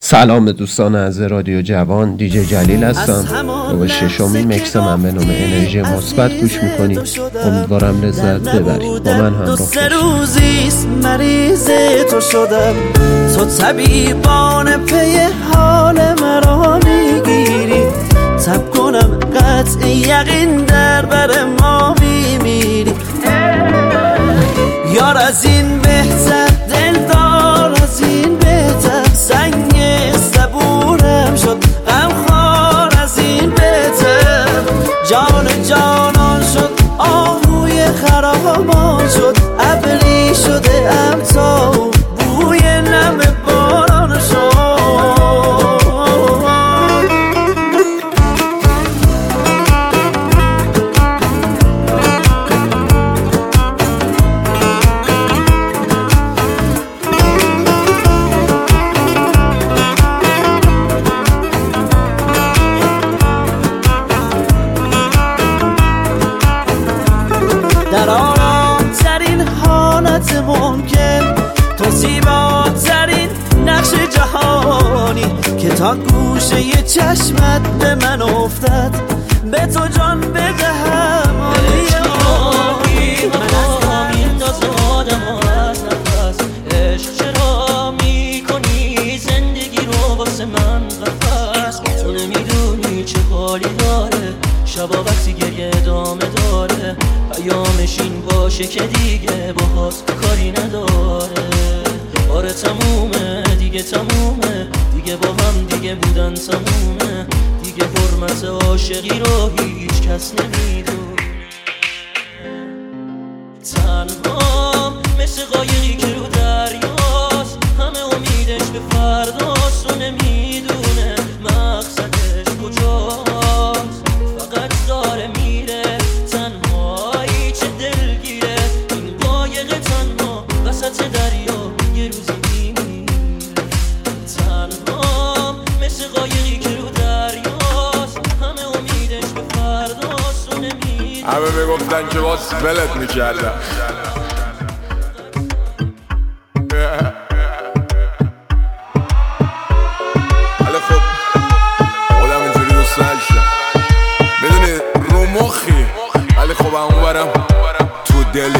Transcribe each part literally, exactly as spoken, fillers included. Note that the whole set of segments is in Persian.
سلام دوستان از رادیو جوان، دیجی جلیل هستم و به ششمین مکس من به نام انرژی مثبت گوش میکنید. امیدوارم لذت ببرید. با من همراه باشید. سه روزیست مریض تو شدم، تو طبیبان پی حال مرا میگیری. تب کنم قطع یقین در بر ما میمیری. یار از این بهتر، دلدار از این بهتر، سنگ صبورم شد غمخوار از این بهتر. جان جانان شد آهوی خرامان شد، ابری شده ام تا بوی نم باران شد. در آرام ترین حالت ممکن، تو زیباترین نقش جهانی که تا گوشه ی چشمت به من افتد. به تو جان بدهم آنی آنی من از همین تازه آدم از نفس. عشق چرا می زندگی رو واسه من قفس. تو نمیدونی چه حالی داره شبا وقتی گریه ادامه داره. پیامش این باشه که دیگه باهات کاری نداره. آره تمومه دیگه، تمومه دیگه، با هم دیگه بودن تمومه دیگه. حرمت عاشقی رو هیچ کس نمیدونه. تنهام مثل قایقی که رو دریاست، همه امیدش به فرداست و نمیدونه مقصدش کجاست. فقط داره میره تنهایی، چه دلگیره این قایق تنها وسط دریا یه روزی میمیره. تنهام مثل قایقی که رو دریاست، همه امیدش به فرداست و نمیدونه. همه میگفتن که باز ولت میکردم. حالا خب خودم اینجوری دوست نشم، میدونی رو مخی، ولی خب همون برم تو دلی.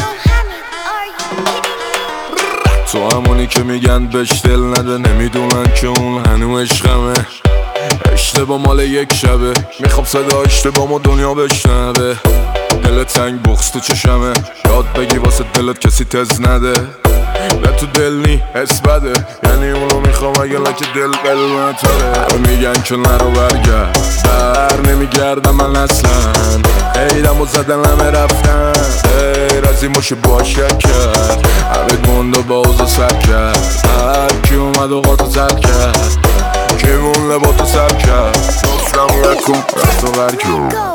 تو همونی که میگن بهش دل نده، نمیدونن که اون هنو عشقمه. اشتباه مال یک شبه، میخوام صدا اشتباه ما دنیا بشنوه. دل تنگ بغض تو چشمه، یاد بگی واسه دلت کسی تز نده. نه تو دل نی حس بده، یعنی اونو میخوام اگه لکه دل قلمتره. میگن که نرو برگرد، بر نمیگردم من اصلا. ایدم و زدن همه رفتن، غیر از این باشه باشه کرد. همه موند و بازو سر کرد، هر کی اومد و قاطو سر کرد. کی مونده با تو سر کرد، نفتم لکن رفت و بر کرد.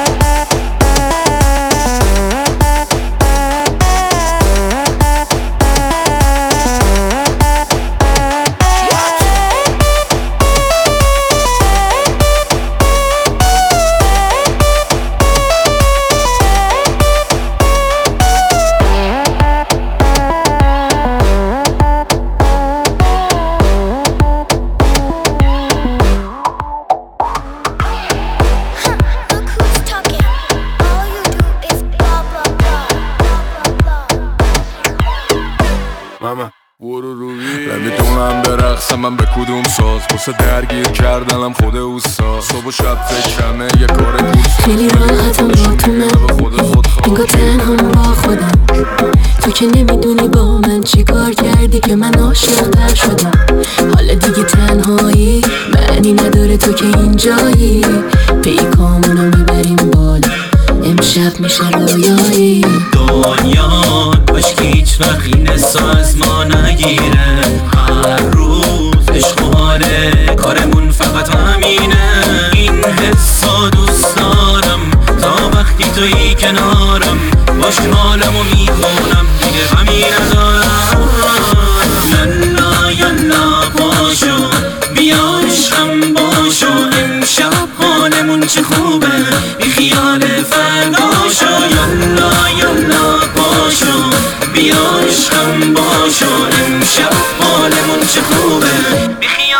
نمیدونم برقصم من به کدوم ساز، بسه درگیر کردنم خود اوستا. صبح و شب فکرمه یه کار دوست. خیلی راحتم با تو من، انگار تنها با خودم. تو که نمیدونی با من چی کار کردی که من عاشق‌تر شدم. حالا دیگه تنهایی معنی نداره تو که اینجایی. پیکامونو میبریم بالا، امشب میشه رویایی. دنیا باش که هیچ وقت این از ما نگیره. هر روز عشق و حاله کارمون فقط همینه. این حسا دوست دارم تا وقتی توی کنارم. باش حالمو میکنم دیگه غمی ندارم. یلا یلا باشو بیا عشقم باشو، امشب حالمون چه خوبه بی خیال فرداشو. یلا یلا باشو بیا عشقم باشو، امشب حالمون چه خوبه بی خیال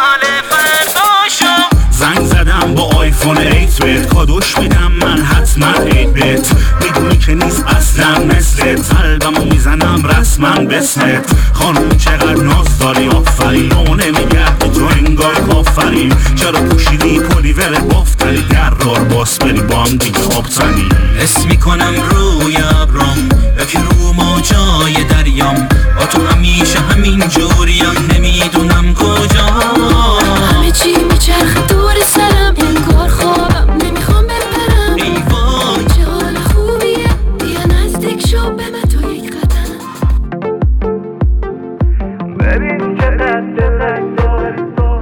آیفون ایت بهت کادوش میدم من حتما ایت بهت میدونی که نیست اصلا مثلت قلبمو میزنم رسما بسمت خانم چقدر ناز داری آفرین رو نمیگردی تو انگار کافرین چرا پوشیدی پلیور بافتری درار باس بری با هم دیگه آبتنی حس میکنم روی ابرام یکی رو موجای دریام با تو همیشه همین جوریم نمیدونم کجا همه چی میچرخه دور سرم انگار خوابم نمیخوام بپرم ای وای چه حال خوبیه بیا نزدیک شو به من تو یک قدم ببین چقدر دلت داری تو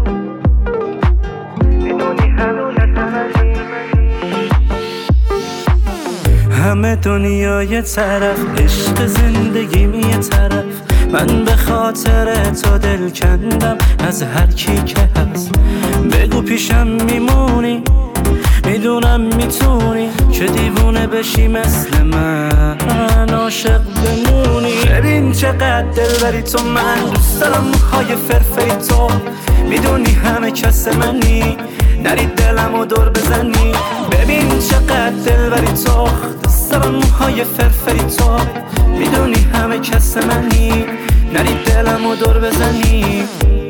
میدونی همه دنیا یه طرف عشق زندگی می یه طرف من به خاطر تو دل کندم از هر کی که هست بگو پیشم میمونی میدونم میتونی که دیوونه بشی مثل من عاشق بمونی ببین چقدر دل بری تو من دوست دارم موهای فرفری تو میدونی همه کس منی نری دلمو دور بزنی ببین چقدر دل بری تو دوست دارم موهای فرفری تو میدونی همه کس منی نری دلمو دور بزنی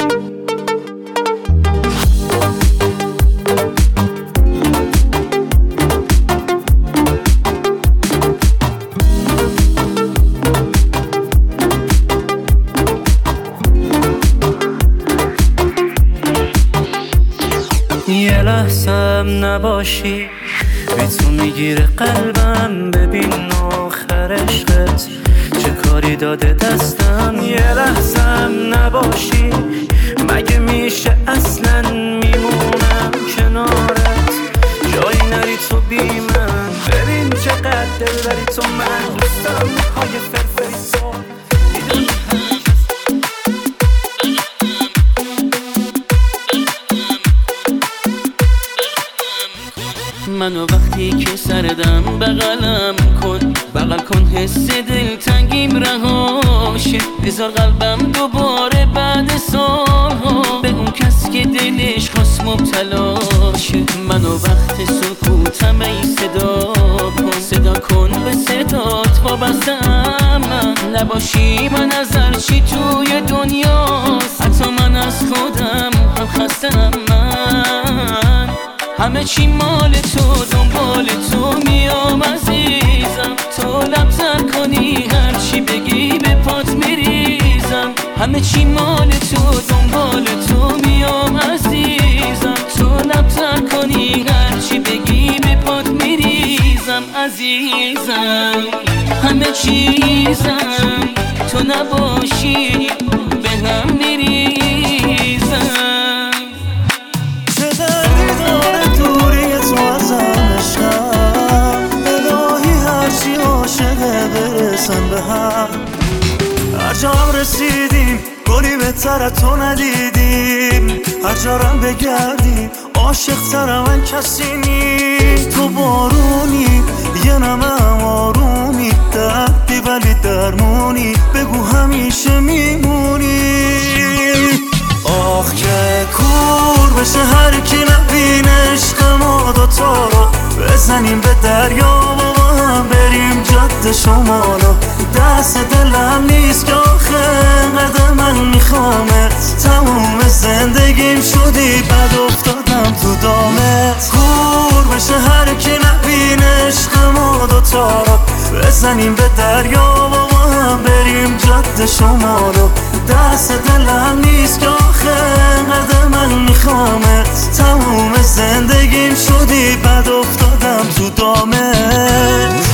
یه لحظم نباشی بی تو میگیره قلبم ببین آخر عشقت چه کاری داده دستم یه لحظم نباشی مگه میشه اصلا میمونم کنارت جایی نری تو بی من ببین چقدر دل داری تو من دوست دارم موهای فرفری تو منو وقتی که سردم بغلم کن بغل کن حس دلتنگیم رهاشه بذار قلبم دوباره بعد سالها به اون کس که دلش خواست مبتلا شه منو وقت سکوتم ای صدا کن صدا کن به صدات وابستم من نباشی من از هرچی توی دنیاست حتی من از خودم هم خستم من همه چی مال تو دنبال تو میام عزیزم تو لبتر کنی هرچی بگی به پات میریزم همه چی مال تو دنبال تو میام عزیزم تو لبتر کنی هرچی بگی به پات میریزم عزیزم همه چیزم تو نباشی به هم میریزم برسن به هم هر جا هم رسیدیم گلی بهتر تو ندیدیم هر جا هم بگردیم عاشق تر من کسی نیست تو بارونی یه نمه آرومی دردی ولی درمونی بگو همیشه میمونی آخ که کور بشه هر کی نبینه عشق ما دوتا رو بزنیم به دریا و هم بریم جاده شمالو دست دلم نیست که آخه قدر من میخوامت تموم زندگیم شدی بد افتادم تو دامت کور بشه هر کی نبینه عشق ما دوتا رو بزنیم به دریا و هم بریم جاده شمالو دست دلم نیست که آخه قدر من میخوامت تموم زندگیم شدی بد افتادم تو دامت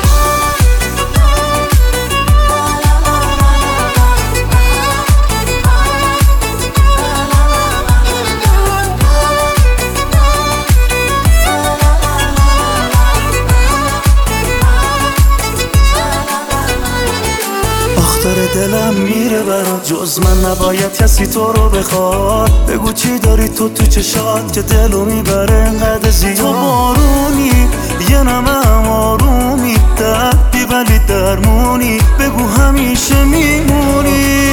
داره دلم میره برات جز من نباید کسی تو رو بخواد بگو چی داری تو تو چشات که دلو میبره انقدر زیاد تو بارونی یه نمه آرومی دردی ولی درمونی بگو همیشه میمونی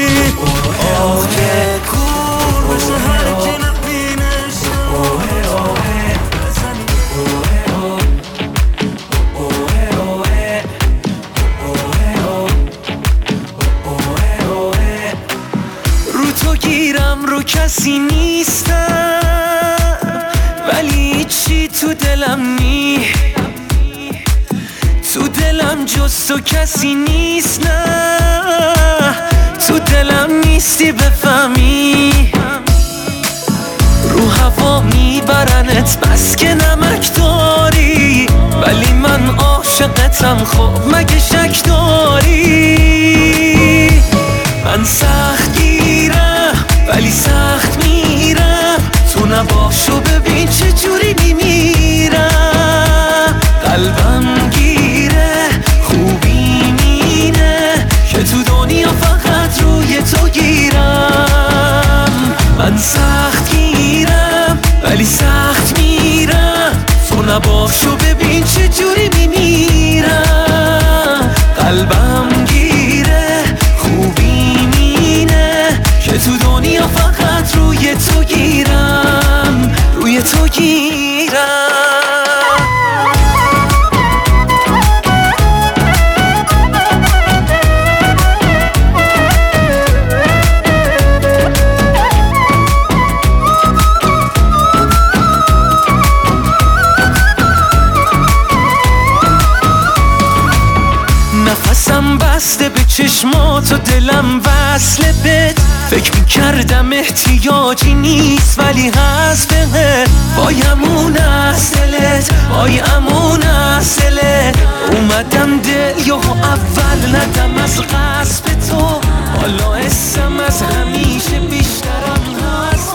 آخ که کور بشه هر کی نبینه رو کسی نیستم ولی چی تو دلم نی تو دلم جز تو کسی نیست نه تو دلم نیستی بفهمی رو هوا میبرنت بس که نمک داری ولی من عاشقتم خب مگه شک داری من سخت گیرم ولی سخت میرم تو نباشو ببین چه جوری میمیرم قلبم گیره خوبی مینه که تو دنیا فقط روی تو گیرم من سخت گیرم ولی سخت میرم تو نباشو ببین چه جوری میمیرم قلبم گیره خوبی مینه که تو دنیا فقط روی تو گیرم روی تو گیرم نفسم بسته به چشمات و دلم وصله بهت فکر میکردم احتیاجی نیست ولی هست بهت وای امون از دلت وای امون از دلت اومدم دل یا اول ندم از قصب تو حالا اسم از همیشه بیشترم هست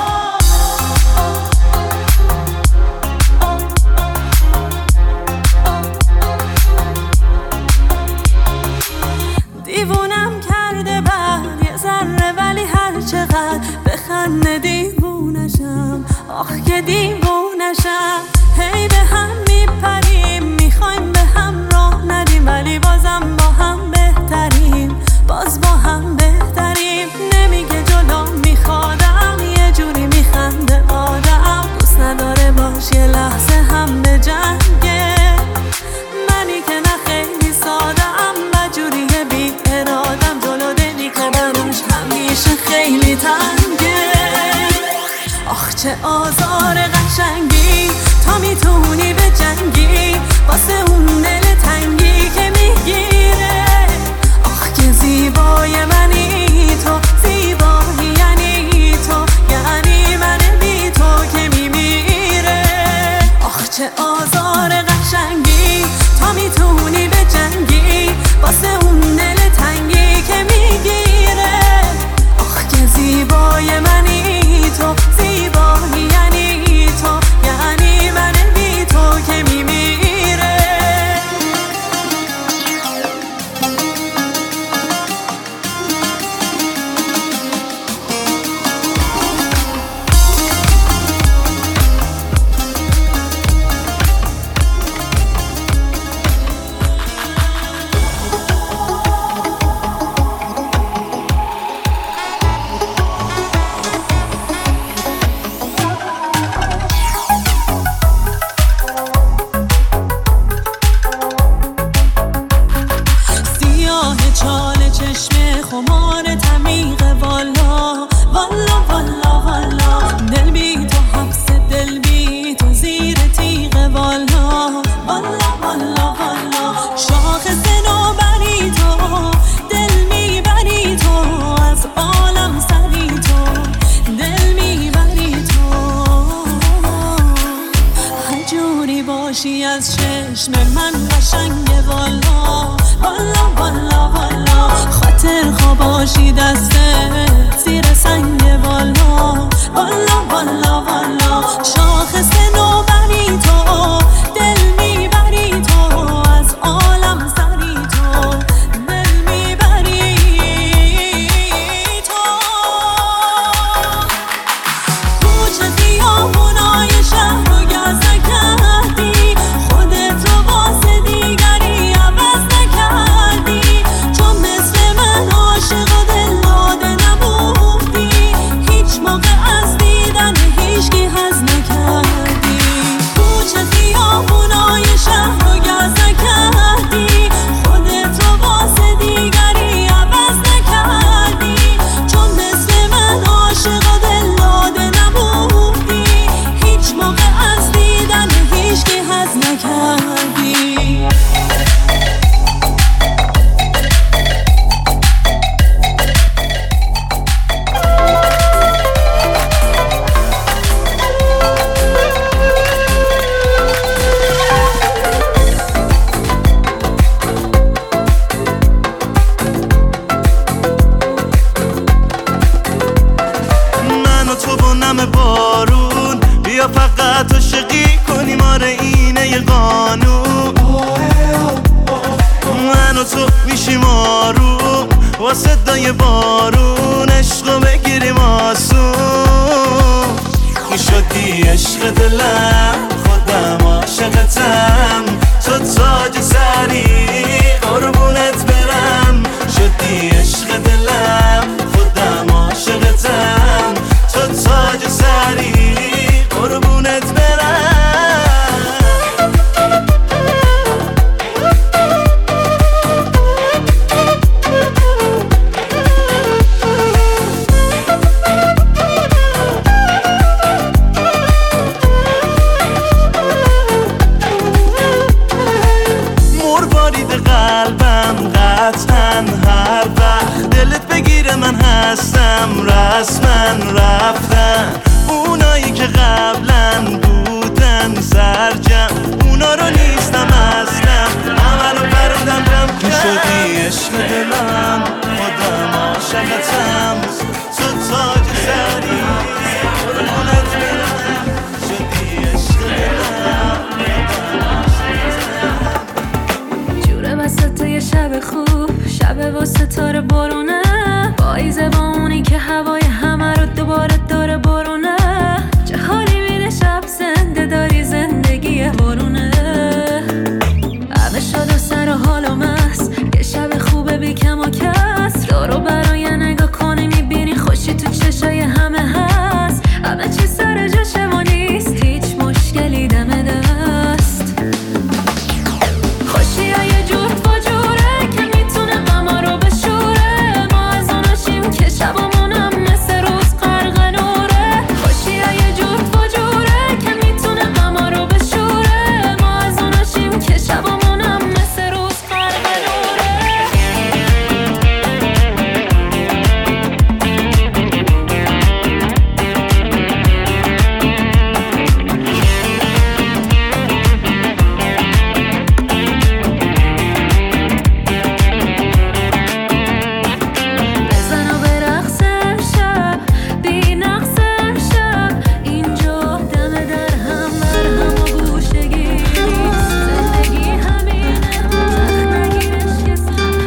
دیوونم کرده بعد یه ذره ولی هر چقدر بخنده دیوونشم آخ که دیوونشم هی به هم میپریم میخوایم به هم راه ندیم ولی بازم با هم بهتریم باز با هم بهتریم نمیگه جلو میخوادم یه جوری میخنده آدم دوست نداره باش یه لحظه هم به جنگه منی که نه خیلی سادم و جوریه بی ارادم جلو دلی که براش همیشه خیلی تنگه آخ چه آزار قشنگی تا میتونی به جنگی واسه اون دل تنگی که میگیره آخ که زیبای منی تو زیبایی یعنی تو یعنی من بی تو که میمیره آخ چه آزار قشنگی تا میتونی به جنگی واسه اون دل تنگی که میگیره آخ که زیبای منی تو زیبایی یعنی تو یعنی من بی تو که میمیره سیاه چاله چشم خمار تمیغ والا والا والا والا دل بی تو حبس دل بی تو زیر تیغ والا والا والا والا شاخص نوبری تو دل میبری تو از عالم سری تو دل میبری تو هر جوری باشی از چشم من قشنگ والا والا والا والا خاطر خواباشی دستت زیر سنگ والا والا والا والا شاخص نوبری تو دل میبری تو از عالم سری تو دل میبری تو کوچه خیابونای شهر رو گز نکردی خودت رو واسه دیگری عوض نکردی چون مثل من عاشق و دل داده نبودی دم بارون بیا فقط عاشقی کنی ماره اینه یه قانون من و تو میشیم آروم با صدای بارون عشقو بگیریم آسون میشدی عشق دلم خودم عاشقتم تو تاج سری قربونت برم شدی عشق دلم خودم عاشقتم تو تاج سری قربونت برم هر وقت دلت بگیره من هستم رسمن رفتن اونایی که قبلا بودن سرجم اونا رو نیستم اصلا عملو پروندم رم کن شدی عشق دلم خودم عاشقتم تو تاج سری قربونت برم شدی عشق دلم خودم عاشقتم جوره وسط یه شب خوب شب با ستاره بارونه پاییزه با اونی که هوای همه رو دوباره داره بارونه چه حالی میده شب زنده داری زندگی بارونه همه شاد و سر و حال و مست یه شب خوبه بی کم و کس رو رو برای نگاه کنی میبینی خوشی تو چشای همه هست همه چی سر جاشه و نیست هیچ مشکلی دم دست خوشی های جور با جوره که میتونه غما رو بشوره ما از اوناشیم که شبامونم مثل روز غرق نوره خوشی های جور با جوره که میتونه غما رو بشوره ما از اوناشیم که شبامونم مثل روز غرق نوره بزن و برقص امشب بی نقص امشب اینجا دم در هم بر هم و گوشگی زندگی همینه وقت نگیرش که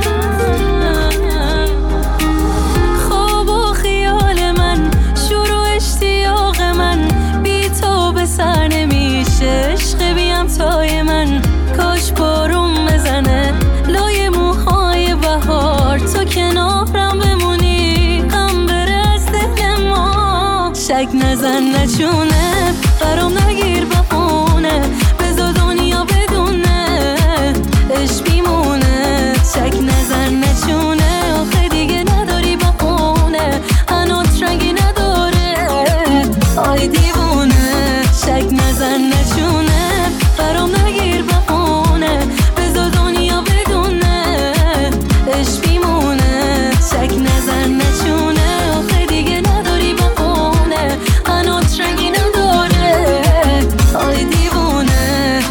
خواب و خیال من شروع اشتیاق من بی تو به سر نمیشه عشق بیم تای من کاش بارون بزنه لای موهای بهار تو کنارم بمونی غم بره از دل ما شک نزن نچونه برام نگیر بهونه بذار دنیا بدونه عشق بیمونه شک نزن نچونه آخه دیگه نداری بهونه هنوز رنگی نداره آی دیوونه شک نزن نچونه برام نگیر بهونه بذار دنیا بدونه عشق بیمونه شک نزن نچونه آخه دیگه نداری بهونه هنوز رنگی نداره آی دیوونه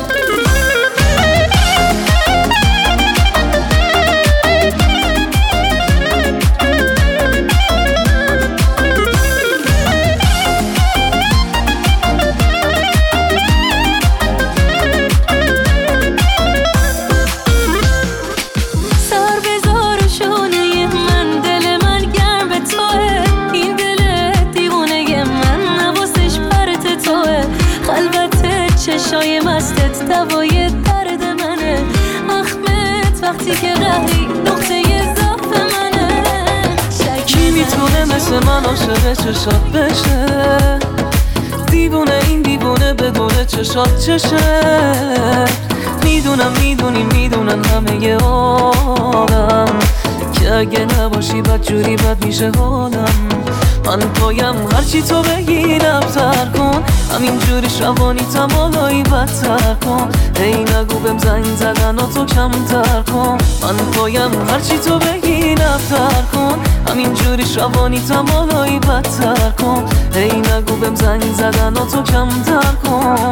سر بذار و شونه من دل من گرم به توه این دل دیوونه من نوازش پرت توه خلوت چشای مستت دوای درد منه اخمت وقتی که قهری نقطه ضعف منه کی میتونه مثل من عاشق چشات بشه دیوونه این دیوونه بدونه چشات چشه میدونم میدونی میدونن همه آدم که اگه نباشی بد جوری بد میشه حالم من پایم هرچی تو بگی نبتر کن همین جوری شبانی تمالایی بدتر کن ای نگو بهم زنگ زدن و تو کمتر کن من پایم هرچی تو بگی نبتر کن همین جوری شبانی تمالایی بدتر کن ای نگو بهم زنگ زدن و تو کمتر کن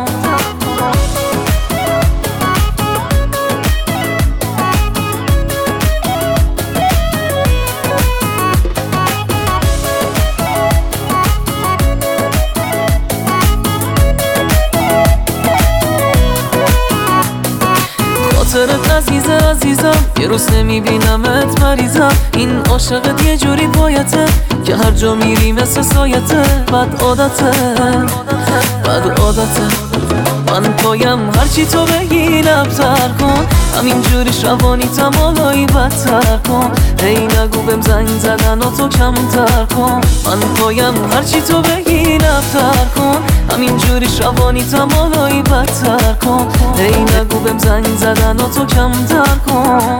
عزیز عزیزم یه روز نمیبینمت مریضم این عاشقت یه جوری بایته که هر جا میری مثل سایته بد عادته بد عادته من پایم هرچی تو بگی لبتر کن همینجوری شبانیتم حالایی بدتر کن هی نگو بهم زنگ زدن و تو کمتر کن من پایم هرچی تو بگی لبتر کن همینجوری شبانیتم حالایی بدتر کن هی نگو بهم زنگ زدن و تو کمتر کن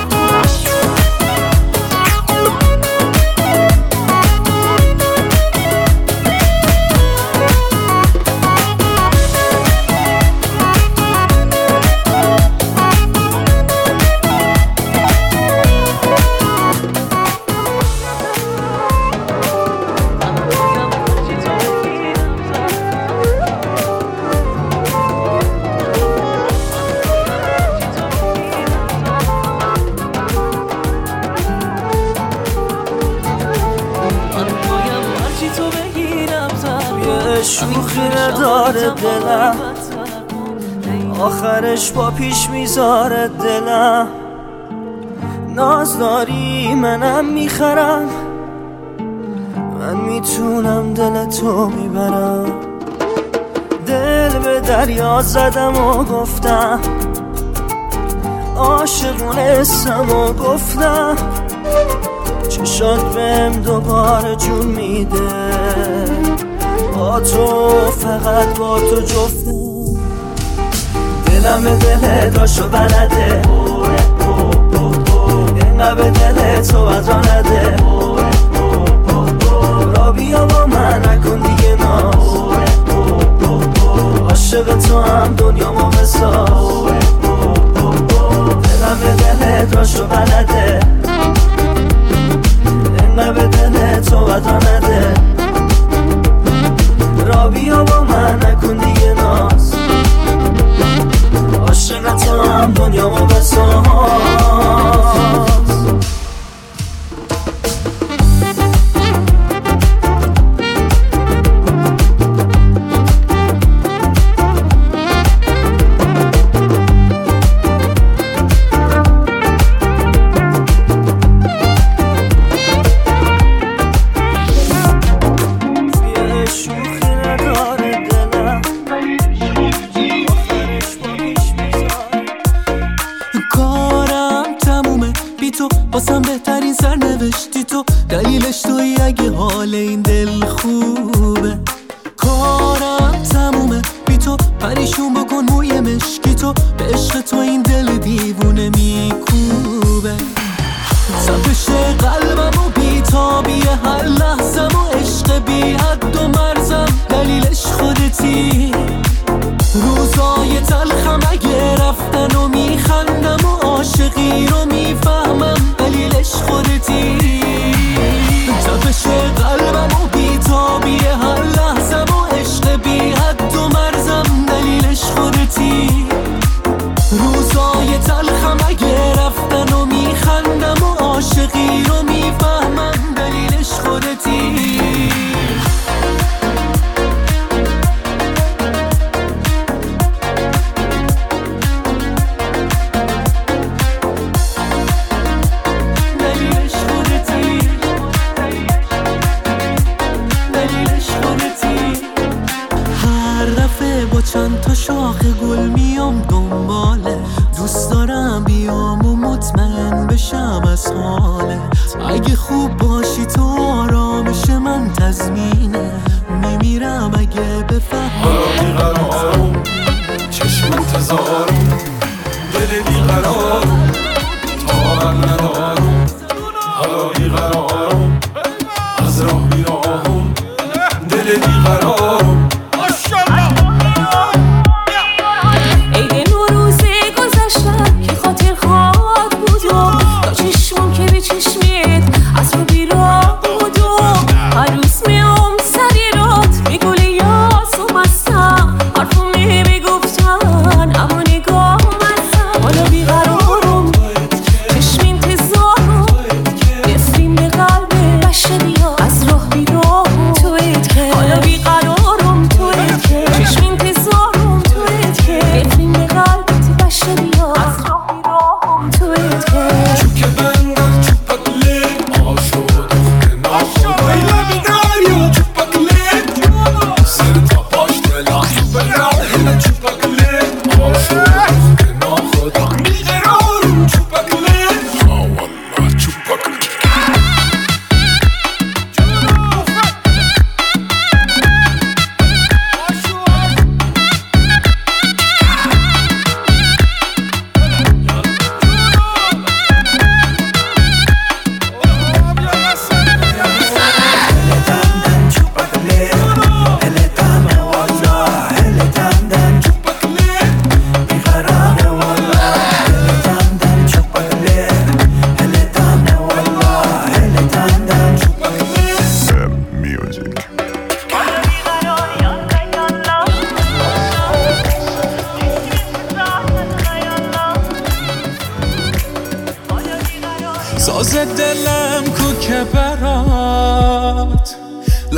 شوخی نداره دلم آخرش با پیش میذاره دلم ناز داری منم میخرم من میتونم دل تو میبرم دل به دریا زدم و گفتم عاشقونستم و گفتم چشات بهم دوباره جون میده با تو فقط با تو جفتم دلم دل داشو بلده اینقدر به دل تو بدرا نده را بیا با من نکن دیگه ناز عاشق تو هم دنیامو بساز دلم دل داشو بلده اینقدر به دل تو بدرا نده را بیا با من نکن دیگه ناز عاشق تو هم دنیامو بساز باسم بهترین سرنوشتی تو دلیلش توی اگه حال این دل خوبه کارم تمومه بی تو پریشون بکن موی مشکی تو به عشق تو این دل دیوونه میکوبه تپش قلبم و بی تابی هر لحظم و عشق بی حد و مرزم دلیلش خودتی روزای تلخم اگه رفتن و میخندم و عاشقی رو میفهمم دلیلش خودتی تپش قلبم و بی تابی هر لحظم و عشق بی حد و مرزم دلیلش خودتی روزای تلخم اگه رفتن و میخندم و عاشقی رو میفهمم دلیلش خودتی چند تا شاخ گل میام دنباله دوست دارم بیام و مطمئن بشم از حالت اگه خوب باشی تو آرامش من تضمینه میمیرم اگه بفهمی حالا بیقرارم چشم انتظارم دل بیقرارم طاقت ندارم حالا بیقرارم از راه میراهم دل بیقرارم بیقرارم چشم انتظارم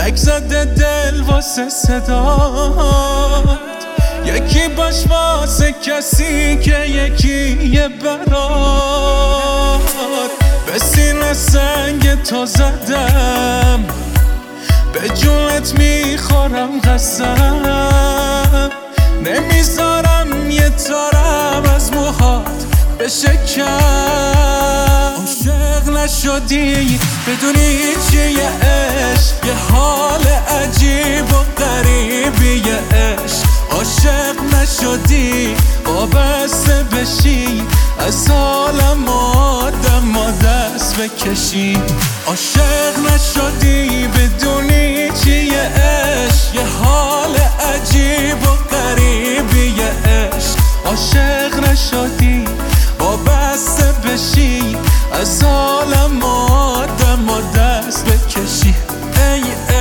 فلک زده دل واسه صدات، یکی باش واسه کسی که یکی یه برات. به سینه سنگ تو زدم، به جونت میخورم قسم، نمیذارم یه تارم از موهات بشه کم. عاشق نشدی بدونی چیه عشق، یه حال عجیب و غریبیه عشق. عاشق نشدی وابسته بشی، از حالم آدم و دست بکشی. عاشق نشدی بدونی چیه عشق، یه حال عجیب و غریبیه عشق. عاشق نشدی وابسته بشی، از حالم آدم و دست بکشی. ای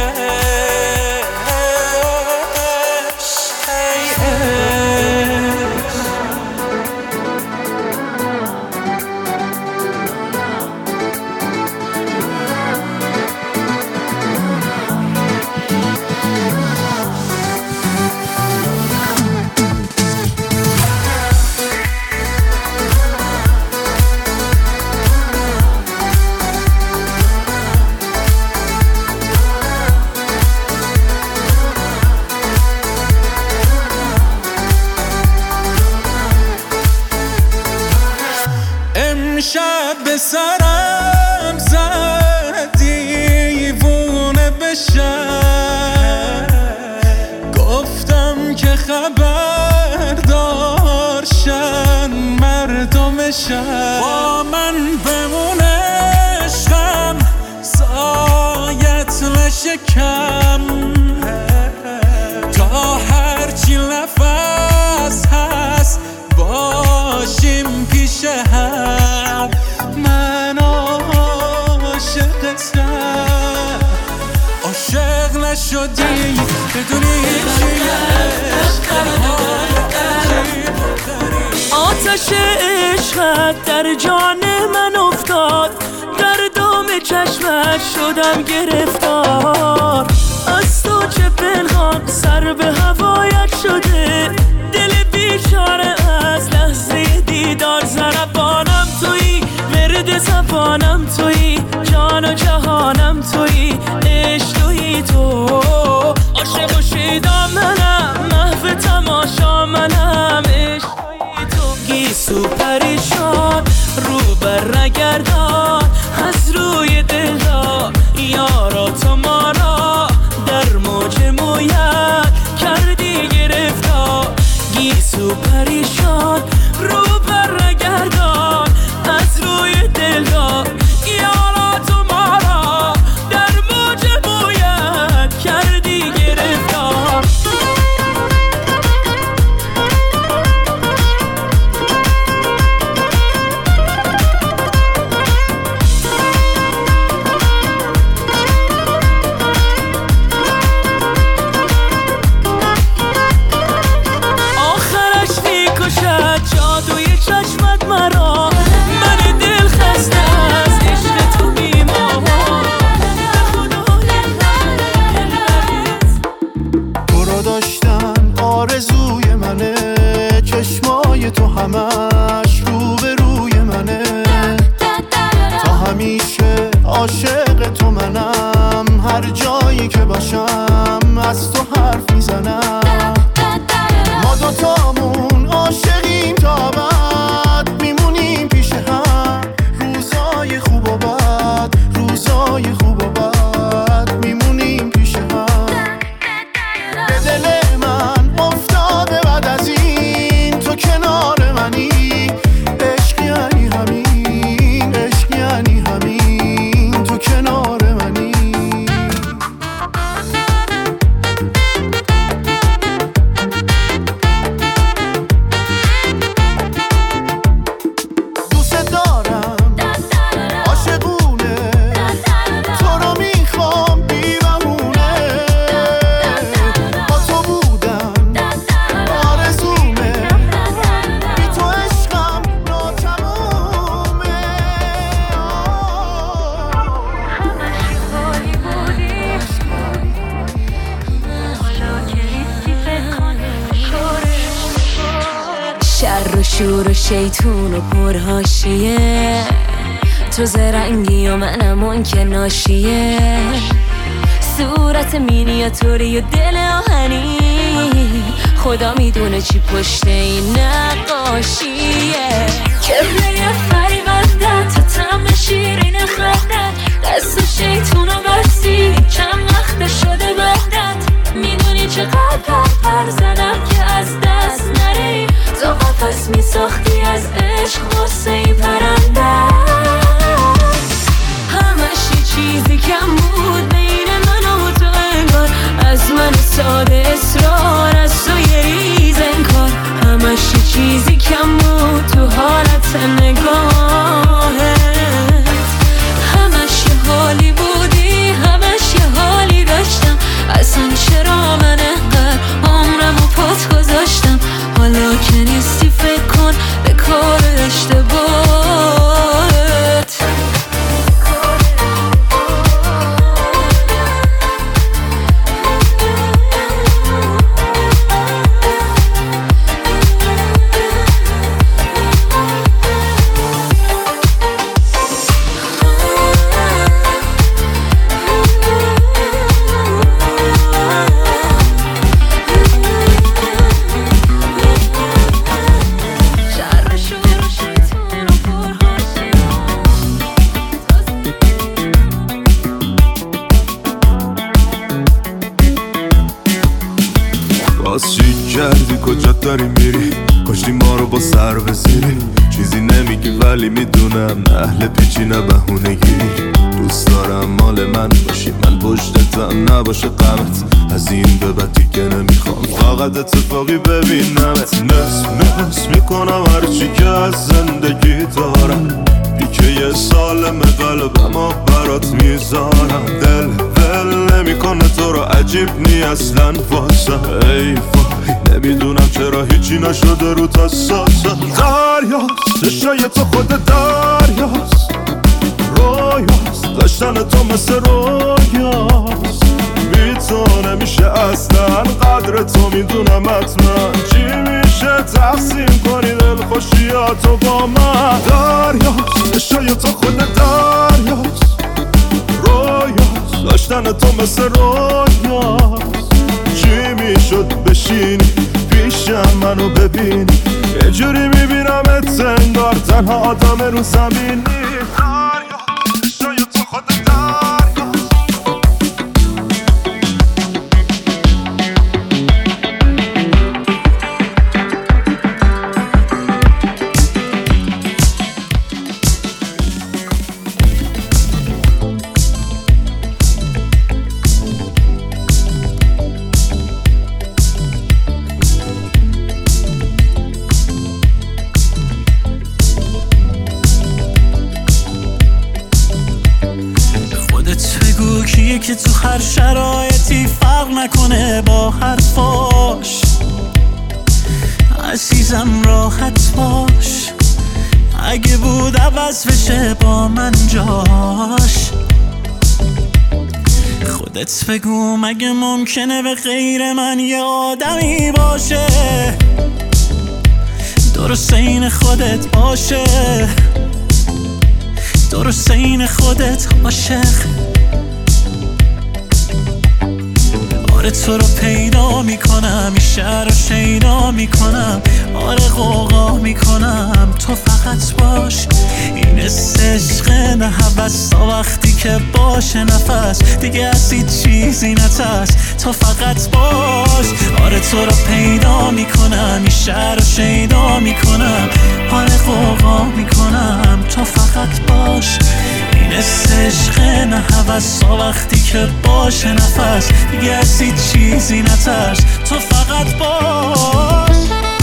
شب به سرم زد دیوونه بشم، گفتم که خبر دارشن مردمشن. با من بمون عشقم سایت نشکم، تا هرچی نفس هست باشیم پیش هم. من عاشقتم، عاشق نشدی بدونی چیه عشق. آتش عشقت در جان من افتاد، در دام چشمت شدم گرفتار. از تو چه پنهان سر به هوایت شده، دل بیچاره از لحظه دیدار. زربانم تویی، ورد زبانم تویی، جان و جهانم تویی، عشق تویی تو. عاشق و شیدا منم، محو تماشا منم، عشق تویی تو. گیسو پریشان رو بر نگردان، از روی دلها یارا تو ما را در موج مویت کردی گرفتار. گیسو پریشان رو بر نگردان، از روی دلها یارا تو ما را در موج شور و شیطون و پرهاشیه، تو زرنگی و منم اون که ناشیه، صورت مینیاتوری و دل آهنی، خدا میدونه چی پشت این نقاشیه. کبره فریبنده تا تم شیرین خندت، دست و شیطون و بستی چند وقت شده بهدت، میدونی چقدر پر پر زدم که از دست نری، تو قفص میساختی از عشق واسه این پرنده، همش یه چیزی کم بود بین من و تو انگار، از من ساده اصرار از تو یه ریز انکار، همش یه چیزی کم بود تو حالت نگاهت، همش یه حالی بودی همش یه حالی داشتم، اصلا چرا من انقدر عمرم و پات گذاشتم، حالا که نیستی فکر کن به کار اشتباهت. باز چی کردی کجا داری میری، کشتی ما رو با سر بزیری، چیزی نمیگی ولی میدونم اهل پیچی نه بهونه گیری، دوست دارم مال من باشی من پشتتم نباشه غمت، از این به بعد دیگه نمیخوام فقط اتفاقی ببینمت، نصف نصف میکنم هرچی که از زندگی دارم، بیکه یه سالم قلبم و برات میذارم، دل ول نمیکنه تو رو عجیب نی اصلا واسه، ای وای نمیدونم چرا هیچی نشده رو تا ساسم، دریاست چشای تو خود دریاست، رویاست داشتن تو مثل رویاست، بی تو نمیشه اصلا قدر تو میدونم حتما، چی میشه تقسیم کنی دل خوشیاتو با من، دریاست چشای تو خود دریاست، رویاست داشتن تو مثل رویاست، چی میشد بشینی پیشم منو ببینی، یه جوری میبینمت انگار تنها آدم رو زمینی، دریاست چشای تو خود دریاست. که تو هر شرایطی فرق نکنه با حرفاش، عزیزم راحت باش، اگه بود عوض بشه با من جاش، خودت بگو مگه ممکنه به غیر من یه آدمی باشه، درست این خودت باشه، درست این خودت عاشق، آره تو رو پیدا میکنم این شهر رو شیدا میکنم، آره غوغا میکنم تو فقط باش، این عشق نه هوس تا وقتی که باشه نفس، دیگه از هیچ چیزی نترس تو فقط باش، آره تو رو پیدا میکنم این شهر رو شیدا میکنم، آره غوغا میکنم تو فقط باش، این عشق نه هوس تا وقتی که باشه نفس، دیگه از هیچ چیزی نترس تو فقط باش.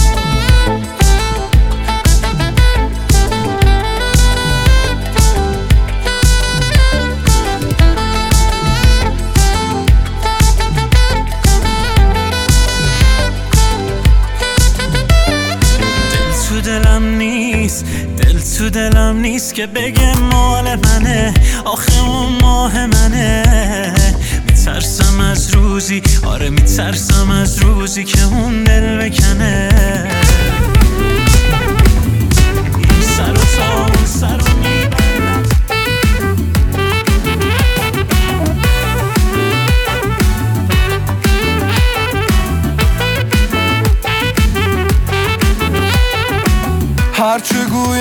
دلم نیست دل تو دلم نیست که بگه مال منه، آخه اون ماه منه، میترسم از روزی، آره میترسم از روزی که اون دل بکنه.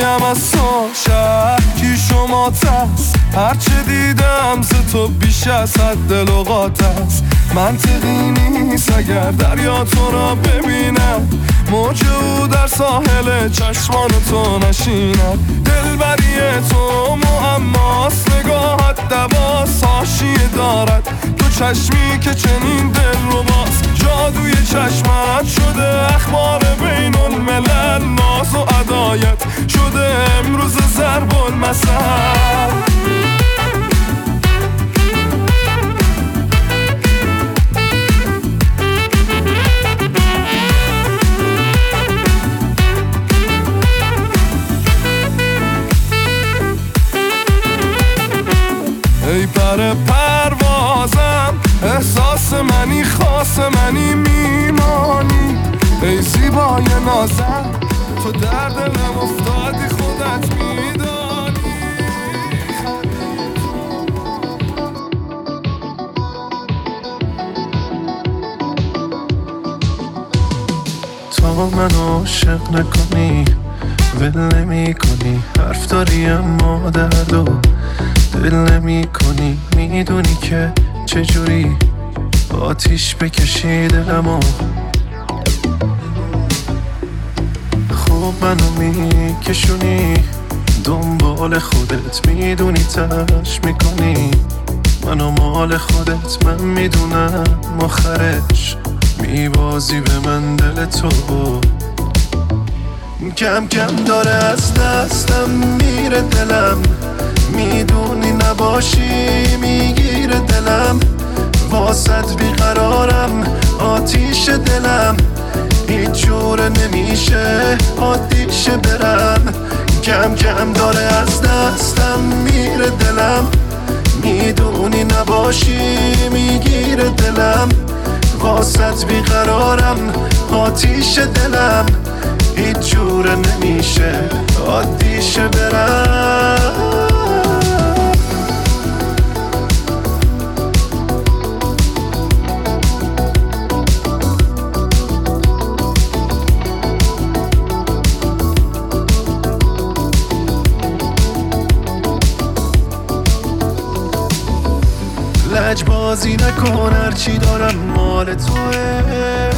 میدونم از تو شکی شما تست، هرچه دیدم ز تو بیش از حد لغات است. منطقی نیست اگر دریا تو را ببینم، موج او در ساحل چشمان تو نشینم. دلبری تو معماست، نگاهت دواست، حاشیه دارد تو چشمی که چنین دل رو باز. جادوی چشمت شده اخبار بین الملل، ناز و عدایت شده امروز ضرب المثل. ای پر پروازم، احساس منی، خاص منی، میمانی. ای زیبای نازم، تو در دلم افتادی، خودت میدانی. تا من عاشق نکنی ول نمی کنی، حرف داری اما درد و دل نمی کنی. میدونی که چجوری آتیش بکشی دلمو، خوب منو میکشونی دنبال خودت. میدونی تلاش میکنی منو مال خودت. من میدونم آخرش میبازی به من دل تو. کم کم داره از دستم میره دلم، میدونی نباشی میگیره دلم. واسط بیقرارم آتیش دلم، هیچ جوره نمیشه عادیشه برم. کم کم داره از دستم میره دلم، میدونی نباشی میگیره دلم. واسط بیقرارم آتیش دلم، هیچ جوره نمیشه عادیشه برم. لج بازی نکن، هرچی دارم مال توه.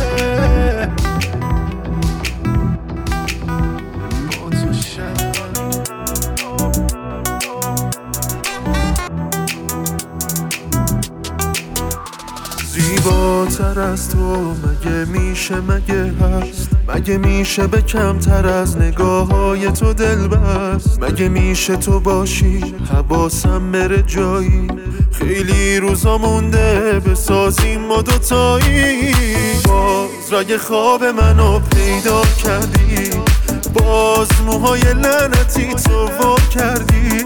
زیباتر از تو مگه میشه، مگه هست، مگه میشه به کمتر از نگاههای تو دل بست. مگه میشه تو باشی حواسم بره جایی، خیلی روزا مونده بسازیم ما دوتایی. باز رگ خواب منو پیدا کردی، باز موهای لعنتی تو وا کردی.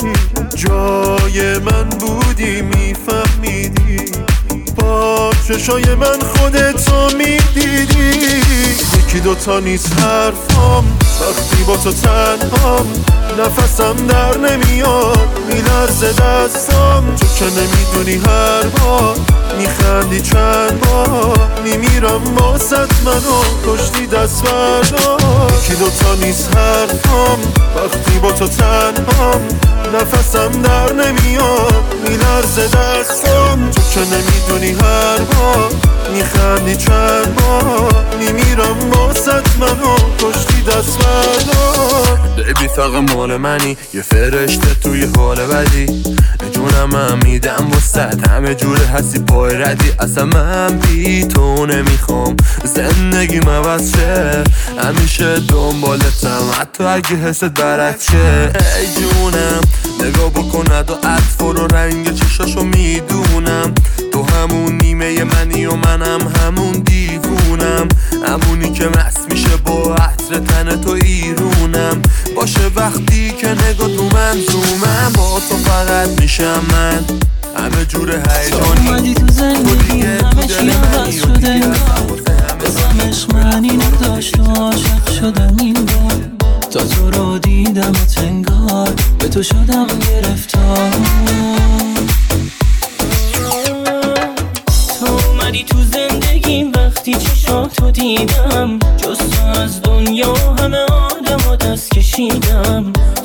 جای من بودی میفهمیدی، با چشای من خودتو میدیدی. یکی دوتا نیست حرفام وقتی با تو تنهام، نفسم در نمیاد میلرزه دستام. تو که نمیدونی هر بار میخندی چند بار، میمیرم باست منو کشتی دست بردار. یکی دوتا نیست حرفام وقتی با تو تنهام، نفسم در نمیاد میلرزه دستام. تو که نمیدونی هر بار میخندی چند بار، میمیرم باست منو کشتی دست بردار. بیبی فقط مال منی، یه فرشته توی حال بدی. جونم هم میدم وسط، همه جور هستی پای ردی. اصلا من بی تو نمیخوام زندگیم عوض شه، همیشه دنبالتم حتی اگه حست برعکس شه. ای جونم نگاه بکند و عطف رو رنگ چشاشو میدونم. تو همون نیمه منی و منم همون دیوونم، همونی که مست میشه با عطر تن تو ایرونم. باشه وقتی که نگاه تو منظومم، با تو فقط میشم من همه جور هیجانی. اومدی تو زندگی همه چی عوض شده، بزم عشق معنی نداشت و عاشق شدم این بار. تا تو رو دیدم و تنگار به تو شدم گرفتار. تو اومدی تو زندگیم وقتی چشاتو دیدم، جز تو از دنیا همه آدم ها دست کشیدم.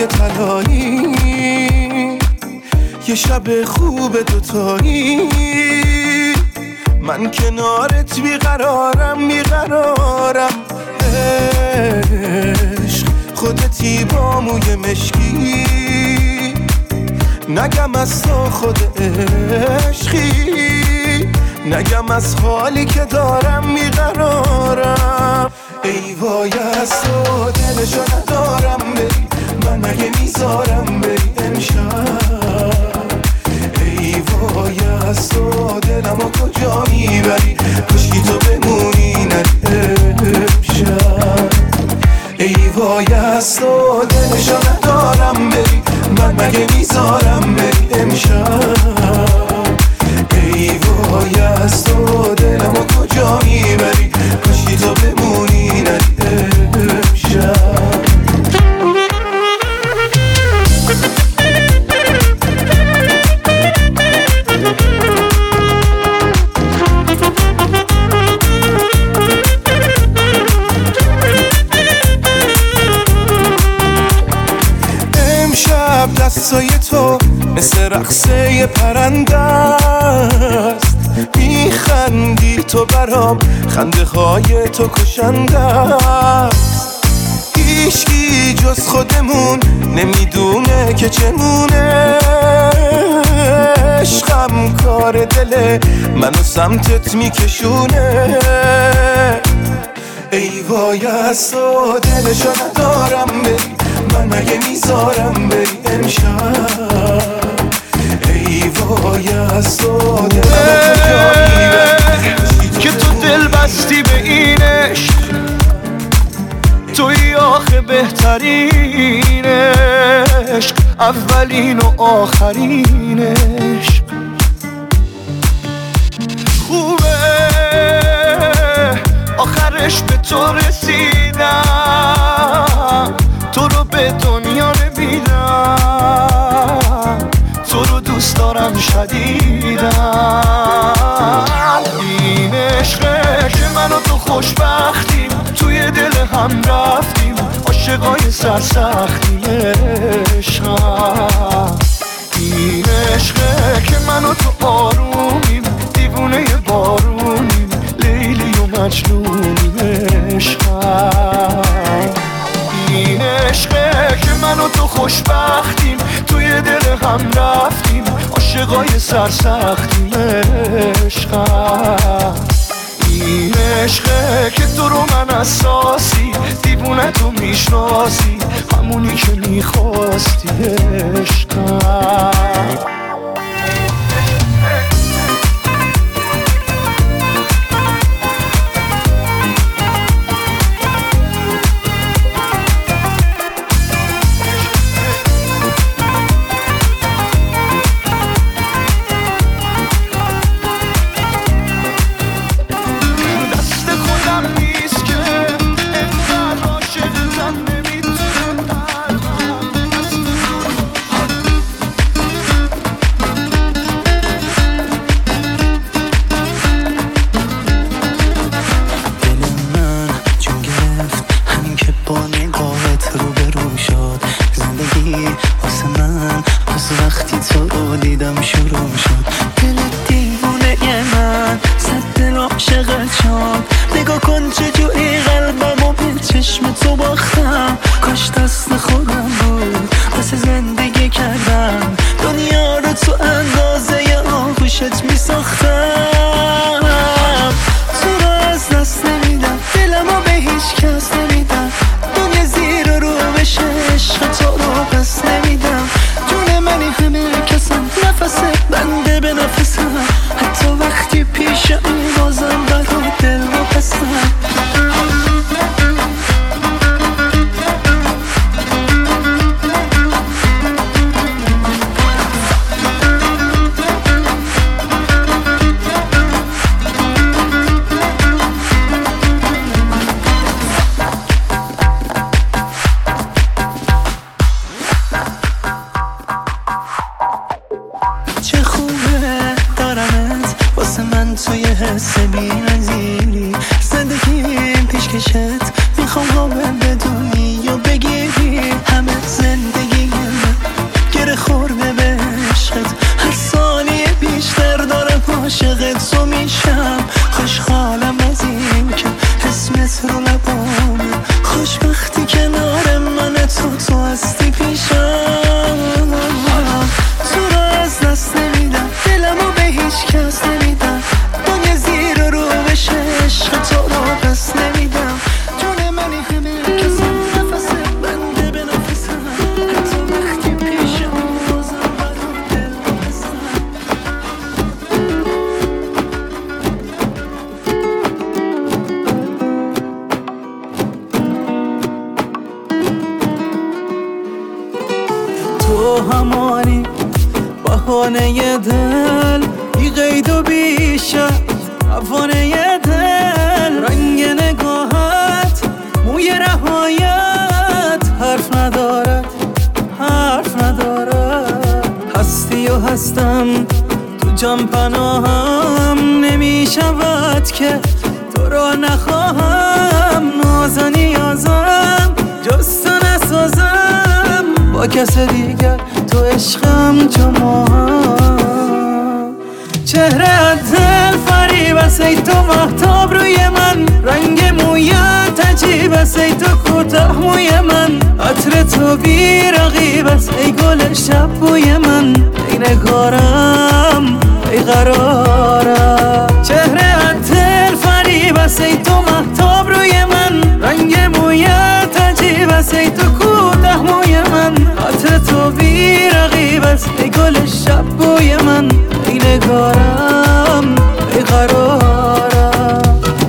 های طلایی، یه شب خوب دوتایی، من کنارت بیقرارم بیقرارم. عشق خودتی با موی مشکی، نگم از تو خود عشقی، نگم از حالی که دارم بیقرارم. ای وای از تو دلشو ندارم بری، من مگه میذارم بری امشب. ای وای از تو دلمو کجا میبری، کشکی تو بمونی نری امشب. ای وای از تو دلشو ندارم بری، من مگه میذارم بری امشب. ای وای از تو دلمو کجا میبری، کشکی تو بمونی نری امشب. امشب دستای تو مثل رقصه پرنده است، میخندی تو برام، خنده های تو کشنده است. هیچکی جز خودمون نمیدونه که چمونه، عشقم کار دل منو سمتت میکشونه. ای وای از تو دلشو ندارم بری، من مگه میذارم بری امشب. ای وای از تو دلمو کجا میبری، که تو دل بستی به این عشق، توی آخه بهترین عشق، اولین و آخرین عشق. خوبه آخرش به تو رسیدم، تو رو به دنیا نمیدم، تو رو دوست دارم شدیدم. این عشقه که من و تو خوشبختیم، توی دل هم رفتیم، عاشقای سرسختیم. عشقم این عشقه که من و تو آرومیم، دیوونه بارونیم، لیلی و مجنونیم. عشقم این عشقه که من و تو خوشبختیم، توی دل هم رفتیم، عاشقای سرسختیم. عشقم این عشقه که تو رو من اساسی، دیوونه تو میشناسی، همونی که میخواستی. عشقم پیشکشت میخوام قابل بدونی یا بگیری همه زندگی خورده خورده به عشقت، هر ثانیه بیشتر دارم عاشقت تو میشم. خوشحالم از این که اسمت رو لبامه، خوشبختی کنار من تو تو هستی پیشم. تو رو از دست نمیدم، دلمو به هیچ کس نمیدم، دنیا زیر رو بشه عشق تو رو پس نمیدم. جون منی همه کسی نفس بنده به نفسم، حتی وقتی پیشم بازم برام دل بزن. تو همانی بهانه دل، بی قید و بی شرط افانه دل. رنگ نگاهت موی رهایت حرف ندارد، حرف ندارد. هستی و هستم تو جان پناهم، نمی شود که تو را نخواهم. ناز و نیازم جز تو نسازم، با کس دیگر تو عشقم چو ماهم. چهره دل فریب است ای تو مهتاب روی من، رنگ مویت عجیب است ای تو کوتاه موی من. عطر تو بی رقیب است ای گل شب بوی من، ای نگارم ای قرارم. چهره دل فریب است ای تو مهتاب روی من، رنگ مویت عجیب است ای تو کوتاه موی من. عطر تو بی رقیب است ای گل شب بوی من، ای نگارم ای قرارم.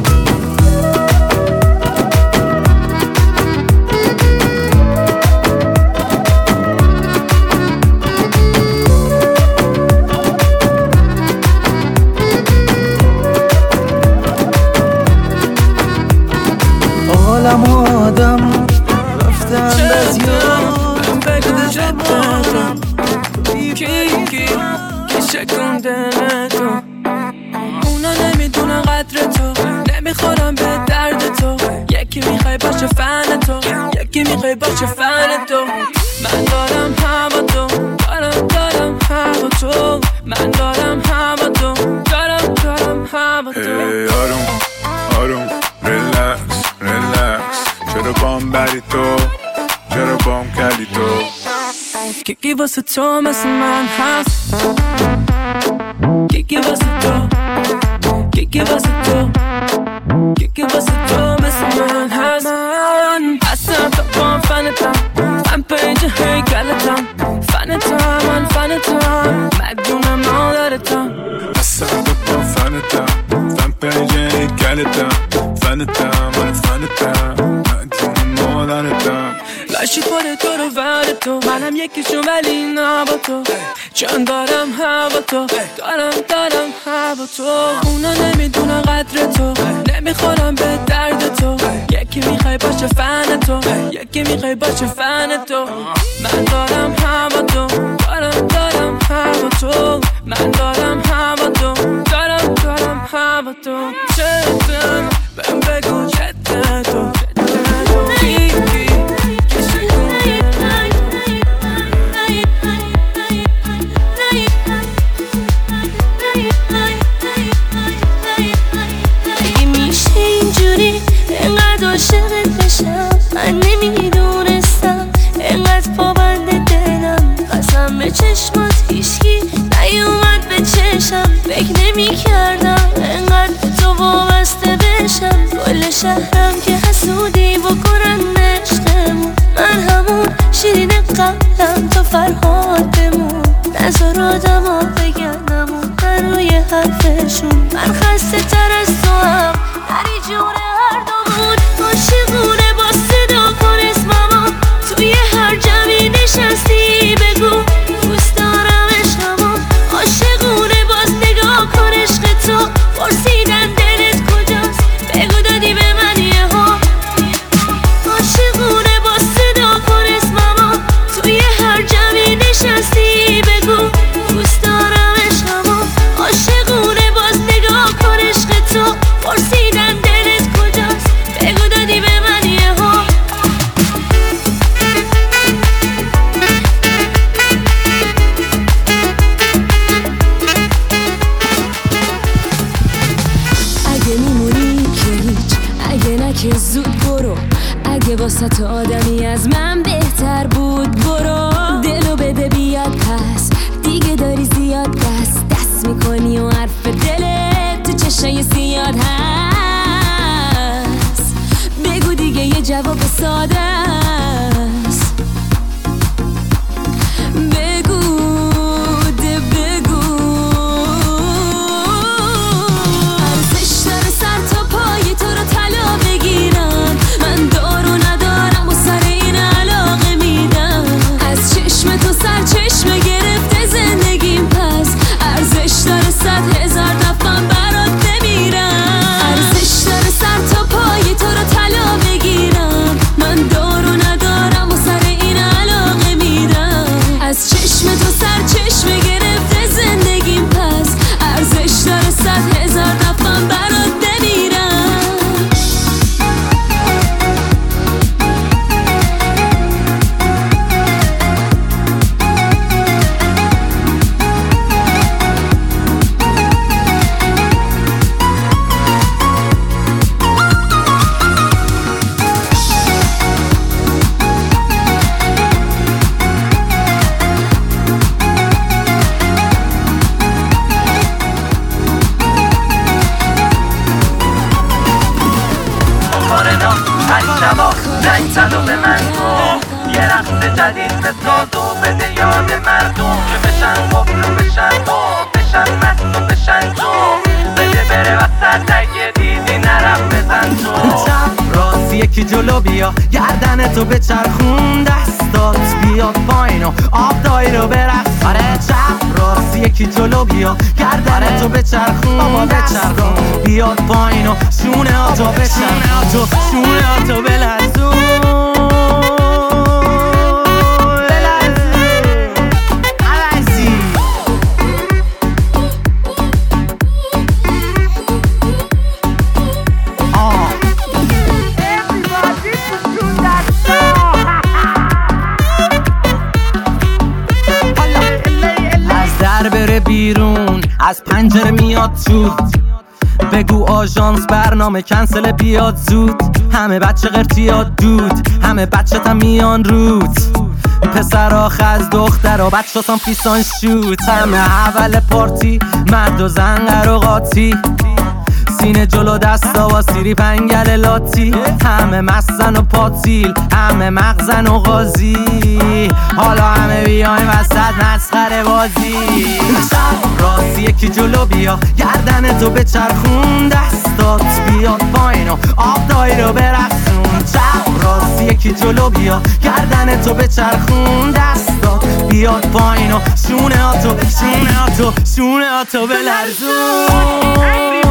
عالم آدم رفتن از یاد بگو جدتم، کی کی کی شکونده تو. اونا نمیدونن قدر تو، نمیخورم به درد تو. یکی میخوای باشه فن تو، یکی میخوای باشه فن تو. من دارم هوا تو، دارم دارم هوا تو. من دارم هوا تو، دارم دارم هوا تو. ای آروم آروم ریلکس ریلکس، چرا بام بری تو، چرا بام کردی تو. کیکی واسه تو مثل من هست، کیکی واسه تو، کیکی واسه تو، کیکی واسه تو مثل من هست. من هستم تا بام فنتم، من پنج هیکلتم. فنتم من فنتم، مدونم مادرتم. هستم تا بام فنتم، من پنج هیکلتم. فنتم من فنتم، مدونم مادرتم. لاشی کنه تو رو ور تو، منم یکیشون ولی نه با تو. چون دارم هوا تو، دارم دارم هوا تو. اونا نمیدونن قدر تو، نمیخورم به درد تو. یکی میخوای باشه فن تو، یکی میخوای باشه فن تو. من دارم هوا تو، دارم دارم هوا تو. من دارم هوا تو، دارم دارم هوا تو. چطور بهم بگو چطور تو، عاشقت بشم. من نمیدونستم انقدر پابند دلم، قسم به چشمات هیچکی نیومد به چشم. فکر نمی کردم انقدر تو وابسته بشم. کل شهرم که حسودی بکنن عشقمون، من همون شیرین قبلم تو فرهاد بمون. نذار آدما بگن همون من روی حرفشون. من خسته تر از تو هم نری جون هر دومون. عاشقونه با صدا کن اسممو، توی هر جمعی نشستی بگو دوست دارم عشقمو. عاشقونه باز نگاه کن عشق تو، پرسیدن دلت کجاست بگو دادی به من یهو. عاشقونه با صدا کن اسممو، توی هر جمعی نشستی بگو دوست دارم عشقمو. عاشقونه باز نگاه کن عشق تو، پرسیدن دلت کجاست واسه تو آدمی از من بهتر بود. برو دلو بده بیاد پس، دیگه داری زیاد دست دست میکنی و حرف دلت تو چشای سیاد هست. بگو دیگه یه جواب ساده است. بگو ده بگو ارزش داره سر تا پای تو رو طلا بگیرم. من دارو ندارم و سر این علاقه میدم. از چشم تو سر چشمه گرفته زندگیم، پس ارزش داره صد هزار دفعه برات بمیرم. ارزش داره سر تا پای تو رو طلا بگیرم. من دارو ندارم و سر این علاقه میدم. از چشم تو سر چشمه گرفته زندگیم، پس ارزش داره صد هزار دفعه برات بمیرم. زنگ زد و به من گفت یه رقص جدید بساز و بده یاد مردم که بشن قفل و بشن تو بشن مست و بشن تو بده بره وسط اگه دیدی نرم بزن تو. چپ راست یکی جلو بیا، گردن تو بچرخون، دستات بیاد پایین و آب دایی رو برقص. آره چپ راست یکی جلو بیا، گردن تو بچرخون، دستات بیاد پایین و شونه ها تو بچرخون، شونه ها تو بلرزون. بیرون از پنجره میاد تو، بگو آژانس برنامه کنسل بیاد زود. همه بچه قرتیاد دود، همه بچه تا میان رود. پسر خز دختر و بچه سان فیسان شوت. همه اول پارتی مرد و زن قراقاتی، سینه جلو دستا و سیری پنگل لاتی. همه مستن و پاتیل، همه مغزن و غازی. حالا همه بیایم وسط مسخره بازی. چپ راست یکی جلو بیا، گردن تو بچرخون، دستات بیاد پایین و آب دایی رو برقصون. چپ راست یکی جلو بیا، گردن تو بچرخون، دستات بیاد پایین و شونه ها تو شونه ها تو شونه ها تو بلرزون.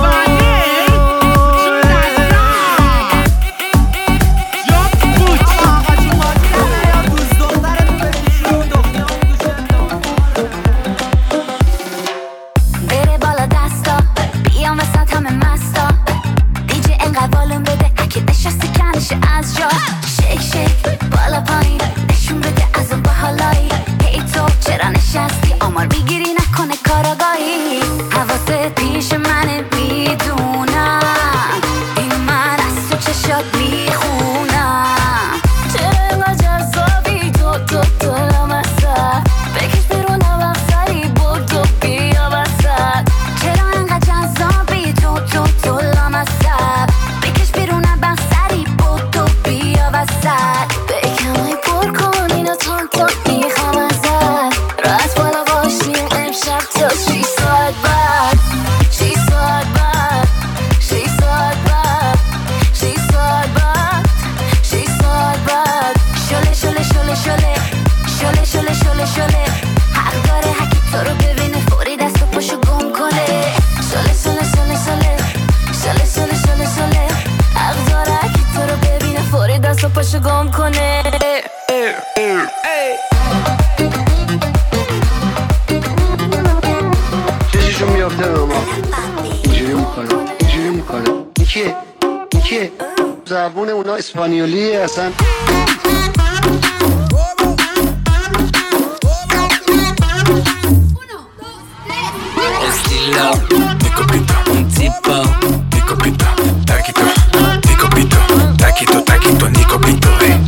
از جا شیک شیک بالا پایین نشون بده از اون باحالایی. هی تو چرا نشستی آمار میگیری نکنه کاراگاهی. حواست پیش منه میدونم، این من از تو چشات میخونم. چرا اینقدر جذابی تو تو تو لامصب، بکش بیرون وقت سری بودو بیا وسط. چرا اینقدر جذابی تو تو تو لامصب، بکش بیرون وقت سری بودو بیا وسط. به کمای پر کن اینا تون تون میخوام ازت. راست بالا باشیم امشب تا شیش ساعت بعد، شیش ساعت بعد، شیش ساعت بعد، شیش ساعت بعد، شیش ساعت بعد. شله شله شله شله شله شله شله شله حق داره هکی تو رو ببینه فوری دست و پاشو گم کنه. شله شله شله شله شله شله شله شله حق داره هکی تو رو ببینه فوری دست و پاشو گم کنه. چششون میافته به ما اینجوری میکنه اینجوری میکنه. این کیه؟ این کیه؟ زبون اونا اسپانیولیه اصلا. Estilo, mi copito, un tipo, mi copito, taquito, mi copito, taquito, taquito, ni copito, eh.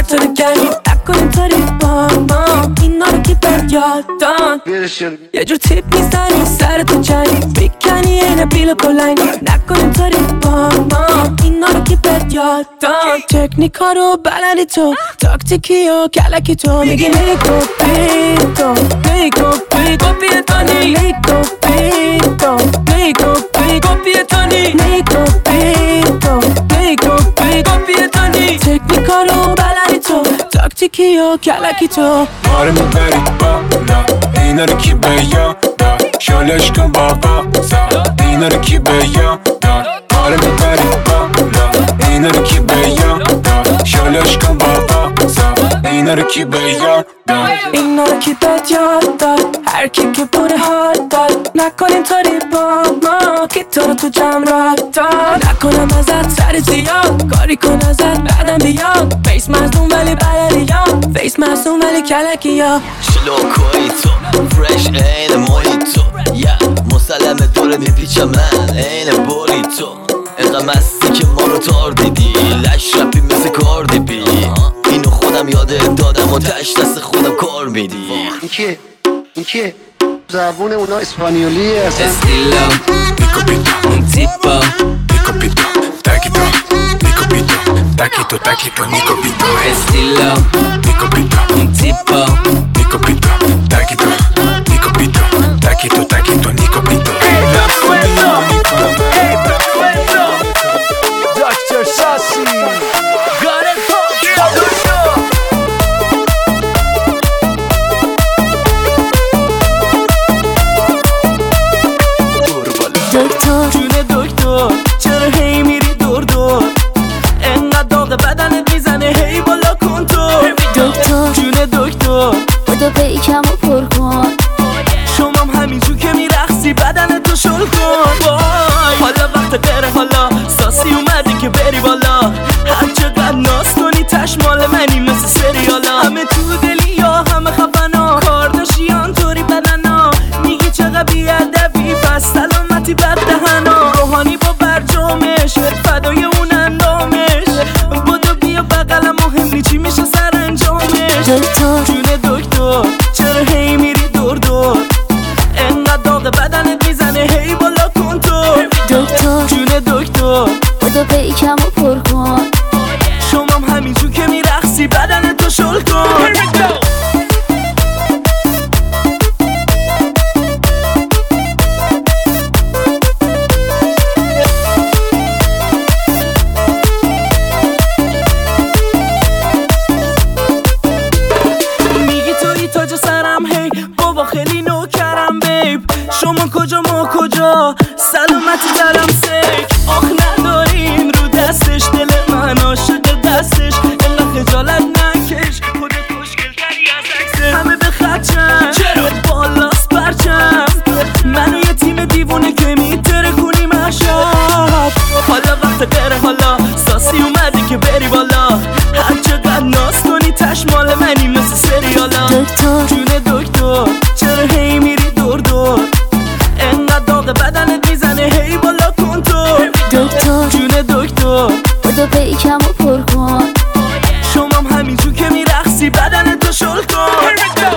تو رو کردیم نکنیم تاریف با ما اینا رو که بد یاد دان یه جور تیپ میزنی سر تو چنی بیکنی اینه بیل بلنگ نکنیم تاریف با ما اینا رو که بد یاد دان تکنیکا رو بلدی تو تاکتیکی و کلکی تو میگی نیکو بیتو نیکو بیتو بیتونی نیکو بیتو نیکو بیتو بیتونی نیکو بیتو نیکو بیتو بیتونی تکنیکا رو بلدی تو تاکتیکی و کلکی تو ما رو میبری بالا اینا رو کی به یاد داد شالش کن بابا زاد اینا رو کی به یاد داد ما رو میبری بالا اینا رو کی به یاد داد شالش کن بابا زاد اینا رو کی به یاد داد اینا رو کی بهت یاد داد هر کی که بوده حال داد نکنیم طوری با ما که تو رو تو جمع را داد نکنم ازت سر زیاد کاری کن ازت بعدم بیاد فیس مصدوم ولی بلدی یا فیس مصدوم ولی کلکی یا شلوکوی تو فرش این مویتو یا مسلمه دوره میپیچم من این بولی تو اینقدر مستی که ما رو تار دیدی لش رپی مثل کاردی بی اینو خودم یاده دادم و تش دست خودم کار میدی این کیه؟ این کیه؟ زبون اونا اسپانیولیه اصلا استیلا میکوپیتو اون تیپا میکوپیتو تاکیتو میکوپیتو تاکیتو تاکیتو میکوپیتو استیلا میکوپیتو اون تیپا میکوپیتو تاکیتو میکوپیتو تاکیتو تاکیتو میکوپیتو دکتر شاسی گاره دکتر جون دکتر چرا هی میری دور دور انقدر داغ بدنت میزنه هی بالا کن تو دکتر جون دکتر بودو پیکم و پر کن شمام همینجور که میرخصی بدن تو شل کن وای حالا وقت غیره حالا ساسی اومدی که بری بالا هر چقدر ناز کنی تشمال منی مثل سریالا همه تو دلی یا همه خفنا کارداشیان طوری بدنا میگی چقدر بیادبی پس سلامتی بد دهنا روحانی با برجامش فدای اون اندامش بودو بیا بقلم مهم چی میشه سر انجامش دکتر جون دکتر چرا هی میری دور دور انقدر داغ بدنت میزنه هی بالا کن تو دکتر جون دکتر بودو پیکم و پر کن شمام همینجور که میرخصی بدن تو شل کن میگی توی تاج سرم هی بابا خیلی نوکرم بیب شما کجا ما کجا سلامتی درم سیک آخ نداریم رو دستش دل من عاشق دستش الا خجالت نکش خودت خوشگل تری از عکسه همه به خدشم چرا بالاست برچم منو یه تیم دیوونه که میتره کنیم اشب حالا وقت غیره حالا ساسی اومدی که بری بالا هر چقدر ناز کنی تشمال منی مثل سریالا دکتر جون دکتر چرا هی میری دور دور انقدر داغ بدنت میزنه هی بالا کن تو دکتر جون دکتر بودو پیکم و پر کن شمام همینجور که میرخصی بدن تو شل کن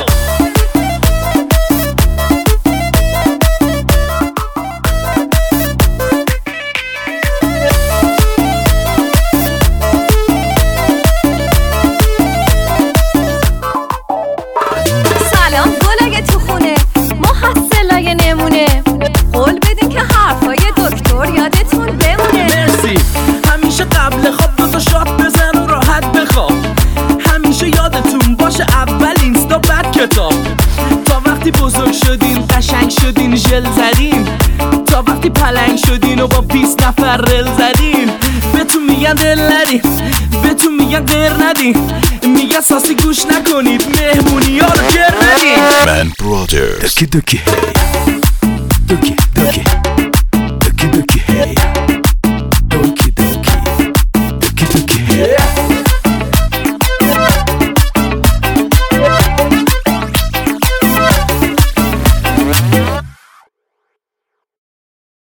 سلام گلای تو خونه محصلای نمونه قول بدین که حرفای دکتر یادتون بمونه مرسی همیشه قبل خواب دو تا شات بزن و راحت بخواب همیشه یادتون باشه اول اینستا بعد کتاب تا وقتی بزرگ شدین قشنگ شدین ژل زدین تا وقتی پلنگ شدین و با بیست نفر رل زدین بهتون میگن دل ندین بهتون میگن غیر ندین میگن ساسی گوش نکنید مهمونی ها رو گر ندین من برادرز دکی دکی هی